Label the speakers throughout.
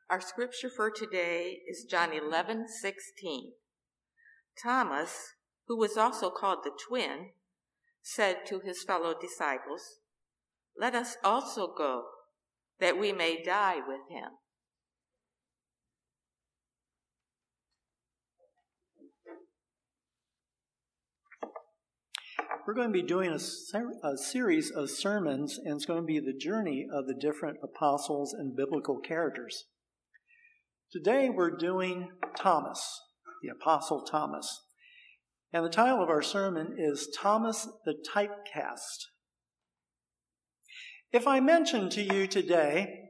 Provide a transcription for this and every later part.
Speaker 1: Our scripture for today is John 11:16. Thomas, who was also called the twin, said to his fellow disciples, "Let us also go, that we may die with him."
Speaker 2: We're going to be doing a series of sermons, and it's going to be the journey of the different apostles and biblical characters. Today we're doing Thomas, the Apostle Thomas. And the title of our sermon is Thomas the Typecast. If I mention to you today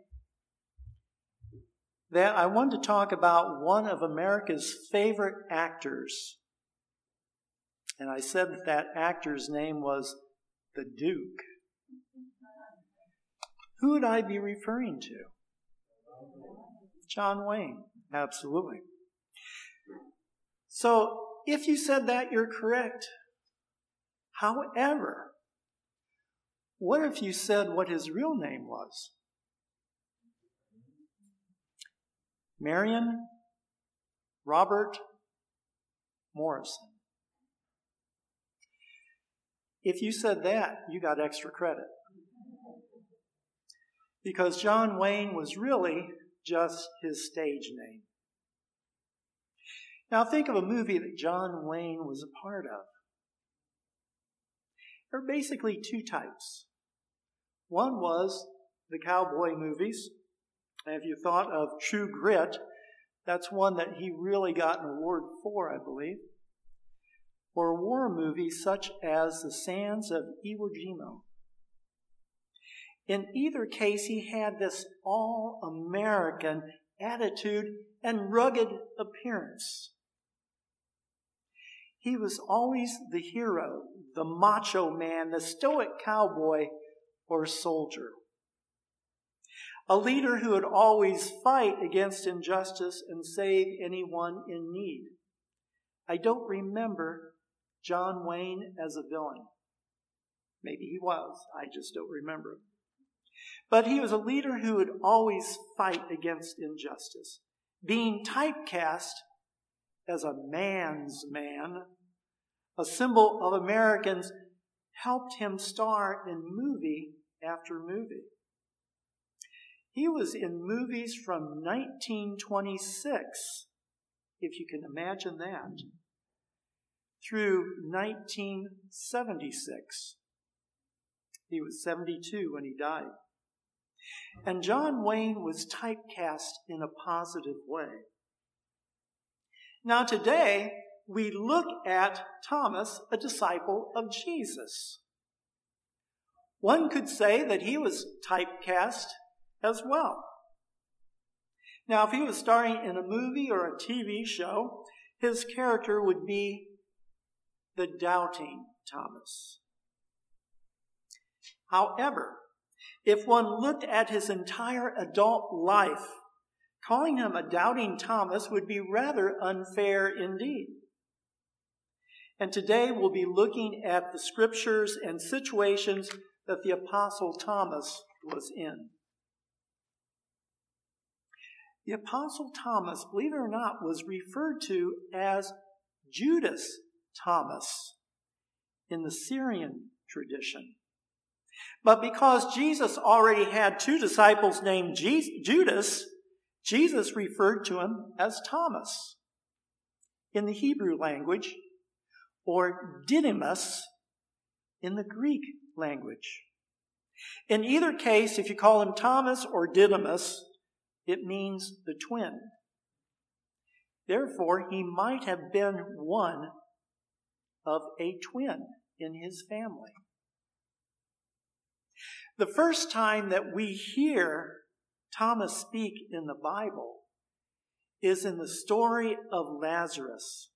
Speaker 2: that I want to talk about one of America's favorite actors, and I said that actor's name was the Duke, who would I be referring to? John Wayne, absolutely. So, if you said that, you're correct. However, what if you said what his real name was? Marion Robert Morrison. If you said that, you got extra credit. Because John Wayne was really just his stage name. Now think of a movie that John Wayne was a part of. There are basically two types. One was the cowboy movies. And if you thought of True Grit, that's one that he really got an award for, I believe. Or war movies such as The Sands of Iwo Jima. In either case, he had this all-American attitude and rugged appearance. He was always the hero, the macho man, the stoic cowboy or soldier. A leader who would always fight against injustice and save anyone in need. I don't remember John Wayne as a villain. Maybe he was. I just don't remember him. But he was a leader who would always fight against injustice. Being typecast as a man's man, a symbol of Americans, helped him star in movie after movie. He was in movies from 1926, if you can imagine that, through 1976. He was 72 when he died. And John Wayne was typecast in a positive way. Now today, we look at Thomas, a disciple of Jesus. One could say that he was typecast as well. Now, if he was starring in a movie or a TV show, his character would be the doubting Thomas. However, if one looked at his entire adult life, calling him a doubting Thomas would be rather unfair indeed. And today we'll be looking at the scriptures and situations that the Apostle Thomas was in. The Apostle Thomas, believe it or not, was referred to as Judas Thomas in the Syrian tradition. But because Jesus already had two disciples named Judas, Jesus referred to him as Thomas in the Hebrew language, or Didymus in the Greek language. In either case, if you call him Thomas or Didymus, it means the twin. Therefore, he might have been one of a twin in his family. The first time that we hear Thomas speak in the Bible is in the story of Lazarus.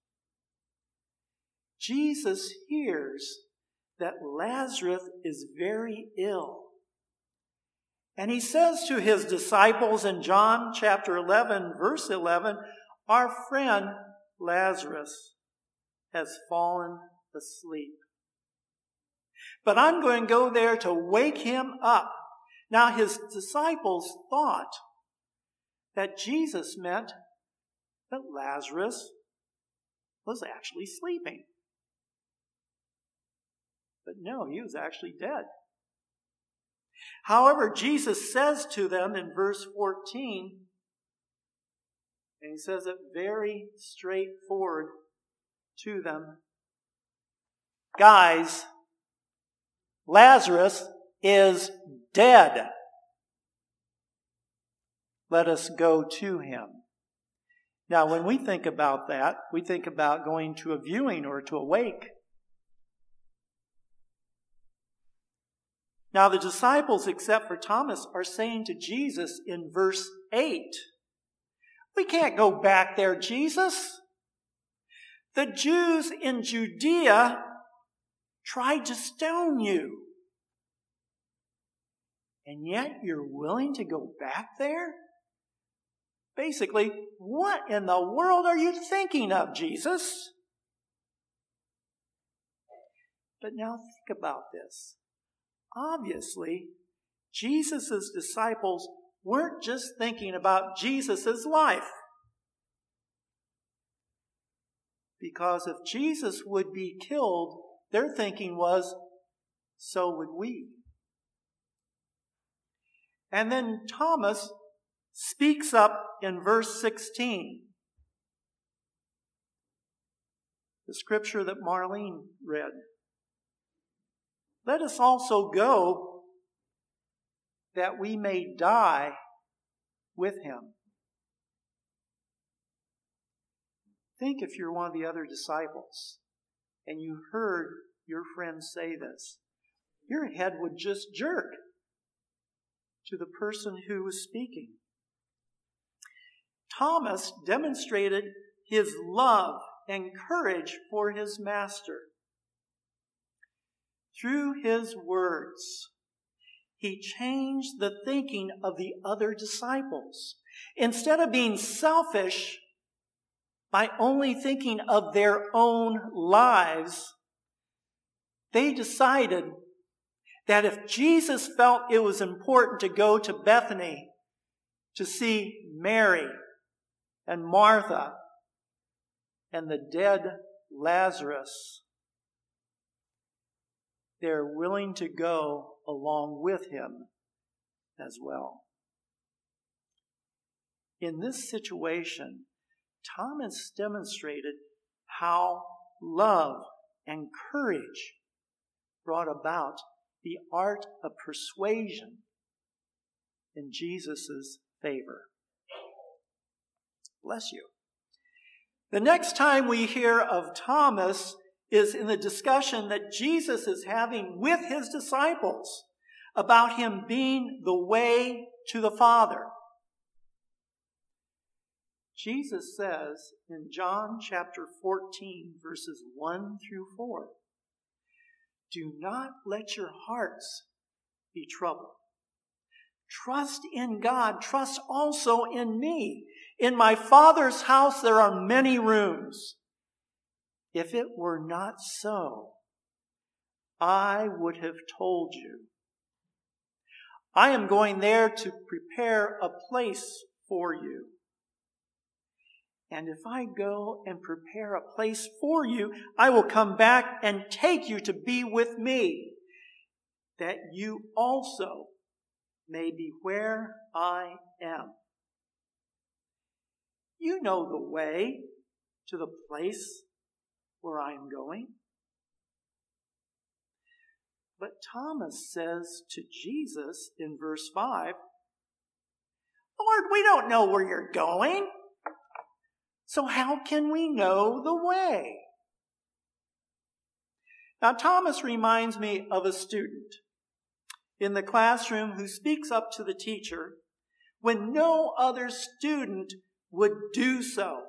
Speaker 2: Jesus hears that Lazarus is very ill. And he says to his disciples in John chapter 11, verse 11, "Our friend Lazarus has fallen asleep. But I'm going to go there to wake him up." Now his disciples thought that Jesus meant that Lazarus was actually sleeping. But no, he was actually dead. However, Jesus says to them in verse 14, and he says it very straightforward to them, guys, Lazarus is dead. Let us go to him. Now, when we think about that, we think about going to a viewing or to a wake. Now, the disciples, except for Thomas, are saying to Jesus in verse 8, we can't go back there, Jesus. The Jews in Judea tried to stone you. And yet you're willing to go back there? Basically, what in the world are you thinking of, Jesus? But now think about this. Obviously, Jesus' disciples weren't just thinking about Jesus' life. Because if Jesus would be killed, their thinking was, so would we. And then Thomas speaks up in verse 16. The scripture that Marlene read. Let us also go that we may die with him. Think if you're one of the other disciples and you heard your friend say this. Your head would just jerk to the person who was speaking. Thomas demonstrated his love and courage for his master. Through his words, he changed the thinking of the other disciples. Instead of being selfish by only thinking of their own lives, they decided that if Jesus felt it was important to go to Bethany to see Mary and Martha and the dead Lazarus, they're willing to go along with him as well. In this situation, Thomas demonstrated how love and courage brought about the art of persuasion in Jesus' favor. Bless you. The next time we hear of Thomas is in the discussion that Jesus is having with his disciples about him being the way to the Father. Jesus says in John chapter 14, verses 1 through 4, do not let your hearts be troubled. Trust in God. Trust also in me. In my Father's house there are many rooms. If it were not so, I would have told you. I am going there to prepare a place for you. And if I go and prepare a place for you, I will come back and take you to be with me, that you also may be where I am. You know the way to the place where I am going. But Thomas says to Jesus in verse 5, Lord, we don't know where you're going. So how can we know the way? Now, Thomas reminds me of a student in the classroom who speaks up to the teacher when no other student would do so.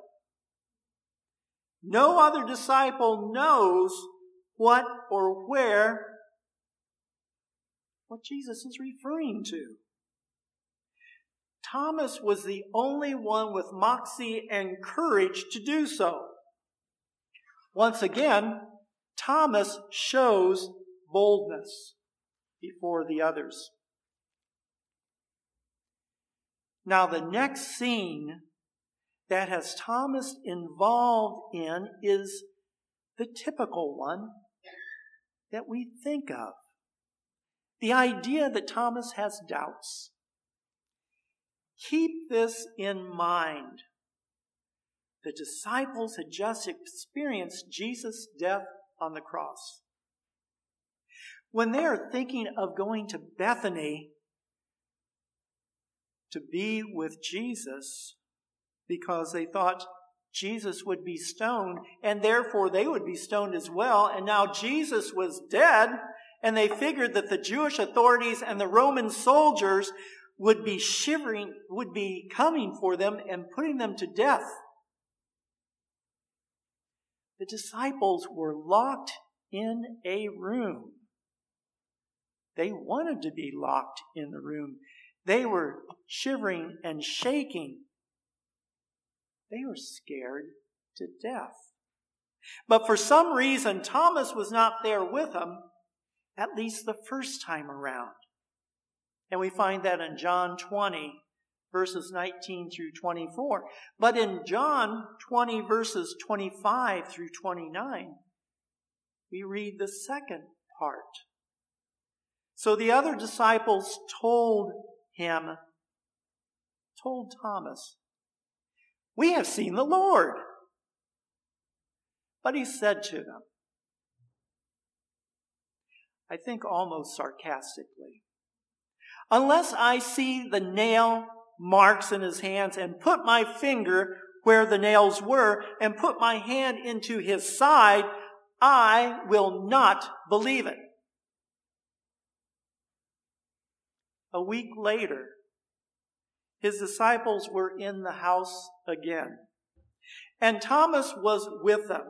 Speaker 2: No other disciple knows what or where what Jesus is referring to. Thomas was the only one with moxie and courage to do so. Once again, Thomas shows boldness before the others. Now, the next scene that has Thomas involved in is the typical one that we think of. The idea that Thomas has doubts. Keep this in mind. The disciples had just experienced Jesus' death on the cross. When they are thinking of going to Bethany to be with Jesus, because they thought Jesus would be stoned, and therefore they would be stoned as well, and now Jesus was dead, and they figured that the Jewish authorities and the Roman soldiers would be coming for them and putting them to death. The disciples were locked in a room. They wanted to be locked in the room. They were shivering and shaking. They were scared to death. But for some reason, Thomas was not there with them, at least the first time around. And we find that in John 20, verses 19 through 24. But in John 20, verses 25 through 29, we read the second part. So the other disciples told Thomas, "We have seen the Lord." But he said to them, I think almost sarcastically, "Unless I see the nail marks in his hands and put my finger where the nails were and put my hand into his side, I will not believe it." A week later, his disciples were in the house again, and Thomas was with them.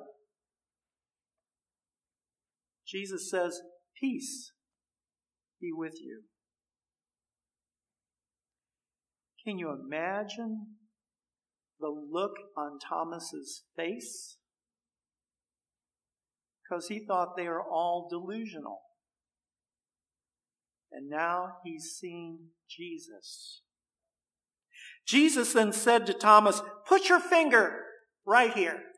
Speaker 2: Jesus says, "Peace be with you." Can you imagine the look on Thomas's face? Because he thought they are all delusional. And now he's seen Jesus. Jesus then said to Thomas, "Put your finger right here.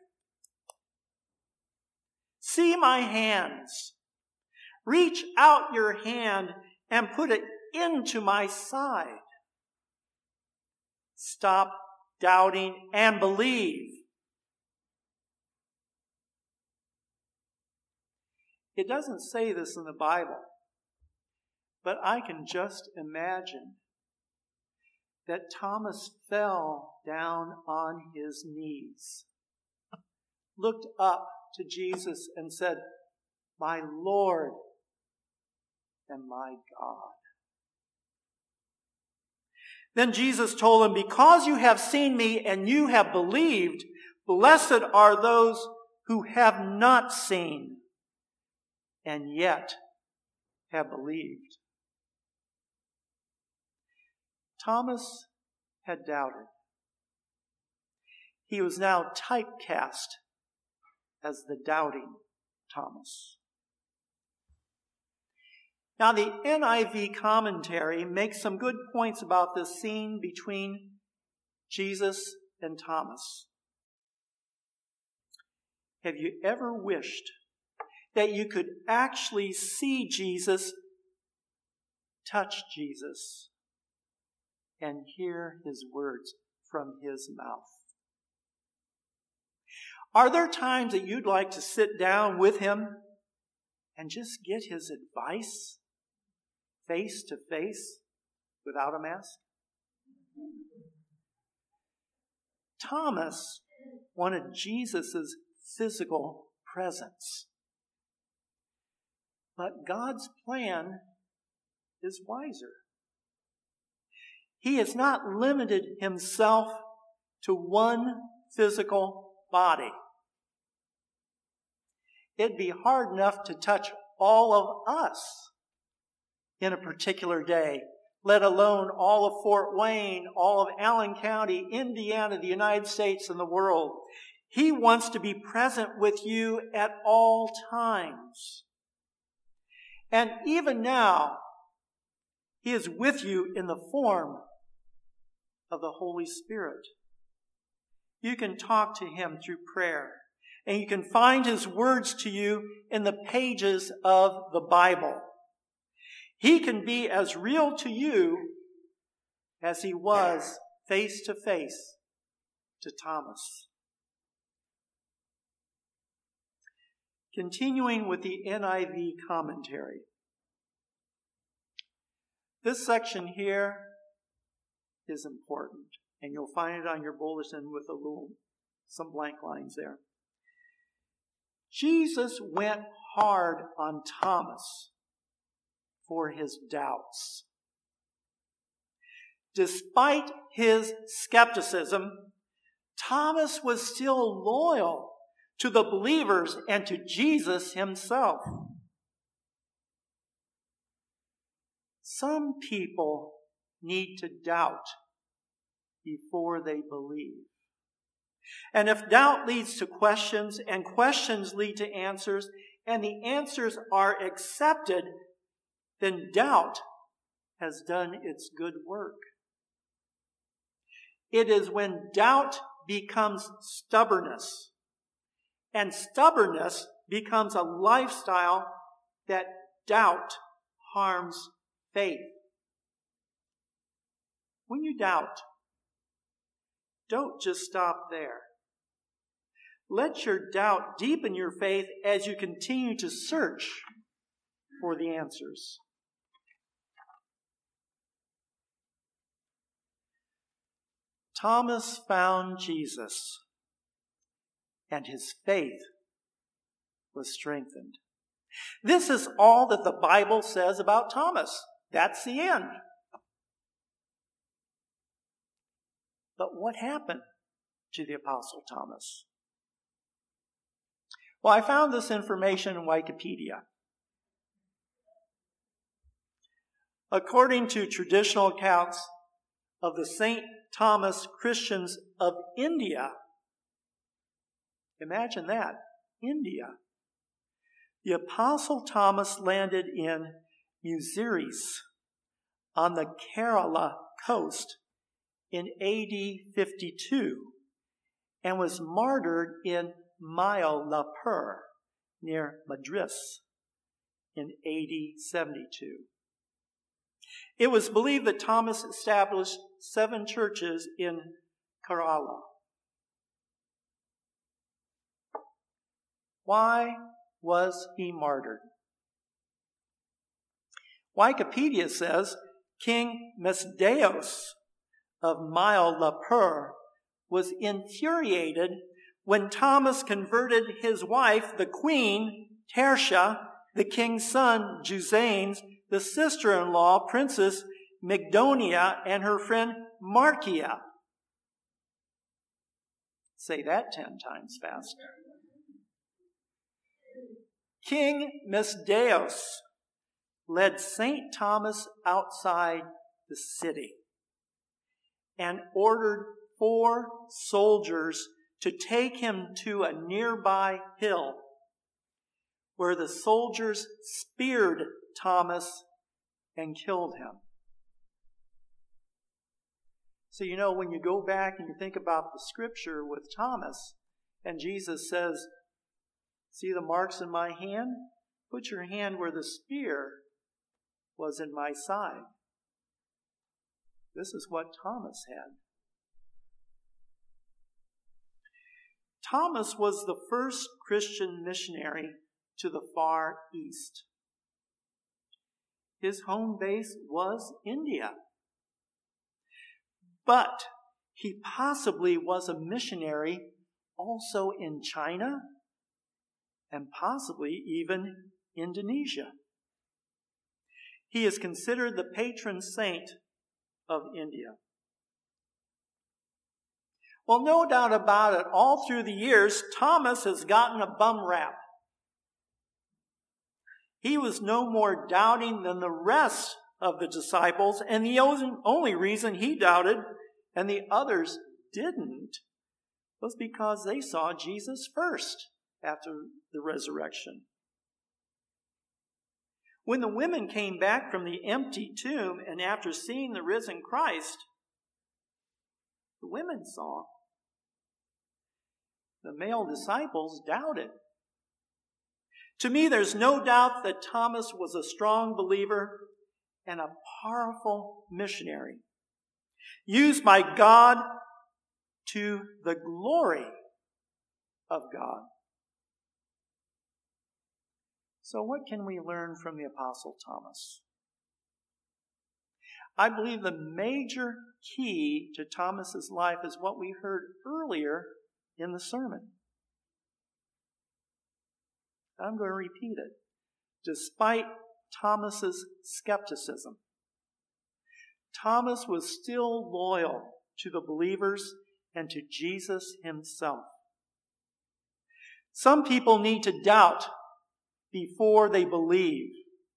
Speaker 2: See my hands. Reach out your hand and put it into my side. Stop doubting and believe." It doesn't say this in the Bible, but I can just imagine that Thomas fell down on his knees, looked up to Jesus and said, "My Lord and my God." Then Jesus told him, "Because you have seen me and you have believed, blessed are those who have not seen and yet have believed." Thomas had doubted. He was now typecast as the doubting Thomas. Now, the NIV commentary makes some good points about this scene between Jesus and Thomas. Have you ever wished that you could actually see Jesus, touch Jesus, and hear his words from his mouth? Are there times that you'd like to sit down with him and just get his advice face to face without a mask? Thomas wanted Jesus' physical presence. But God's plan is wiser. He has not limited himself to one physical body. It'd be hard enough to touch all of us in a particular day, let alone all of Fort Wayne, all of Allen County, Indiana, the United States, and the world. He wants to be present with you at all times. And even now, he is with you in the form of the Holy Spirit. You can talk to him through prayer, and you can find his words to you in the pages of the Bible. He can be as real to you as he was face to face to Thomas. Continuing with the NIV commentary. This section here is important, and you'll find it on your bulletin with some blank lines there. Jesus went hard on Thomas for his doubts. Despite his skepticism, Thomas was still loyal to the believers and to Jesus himself. Some people need to doubt before they believe. And if doubt leads to questions, and questions lead to answers, and the answers are accepted, then doubt has done its good work. It is when doubt becomes stubbornness, and stubbornness becomes a lifestyle, that doubt harms faith. When you doubt, don't just stop there. Let your doubt deepen your faith as you continue to search for the answers. Thomas found Jesus, and his faith was strengthened. This is all that the Bible says about Thomas. That's the end. But what happened to the Apostle Thomas? Well, I found this information in Wikipedia. According to traditional accounts of the St. Thomas Christians of India, imagine that, India. The Apostle Thomas landed in Muziris on the Kerala coast in AD 52 and was martyred in Mylapore near Madras in AD 72. It was believed that Thomas established 7 churches in Kerala. Why was he martyred? Wikipedia says King Mesdeos of Mylapore was infuriated when Thomas converted his wife, the queen, Tertia, the king's son, Juzanes, the sister-in-law, Princess Mygdonia, and her friend Markia. Say that 10 times fast. King Mesdeos led St. Thomas outside the city and ordered 4 soldiers to take him to a nearby hill, where the soldiers speared Thomas and killed him. So, when you go back and you think about the scripture with Thomas, and Jesus says, "See the marks in my hand? Put your hand where the spear was in my side." This is what Thomas had. Thomas was the first Christian missionary to the Far East. His home base was India. But he possibly was a missionary also in China and possibly even Indonesia. He is considered the patron saint of India. Well, no doubt about it, all through the years, Thomas has gotten a bum rap. He was no more doubting than the rest of the disciples, and the only reason he doubted and the others didn't was because they saw Jesus first after the resurrection. When the women came back from the empty tomb and after seeing the risen Christ, The women saw. The male disciples doubted. To me, there's no doubt that Thomas was a strong believer and a powerful missionary, used by God to the glory of God. So what can we learn from the Apostle Thomas? I believe the major key to Thomas's life is what we heard earlier in the sermon. I'm going to repeat it. Despite Thomas's skepticism, Thomas was still loyal to the believers and to Jesus himself. Some people need to doubt before they believe.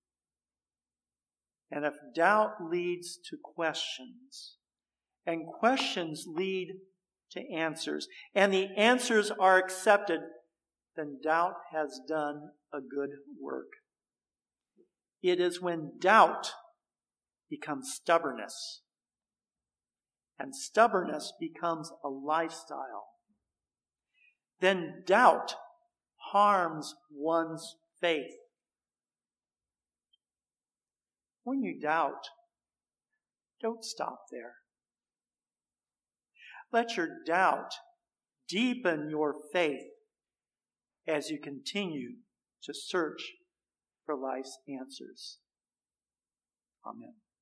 Speaker 2: And if doubt leads to questions, and questions lead to answers, and the answers are accepted, then doubt has done a good work. It is when doubt becomes stubbornness, and stubbornness becomes a lifestyle, then doubt harms one's faith. When you doubt, don't stop there. Let your doubt deepen your faith as you continue to search for life's answers. Amen.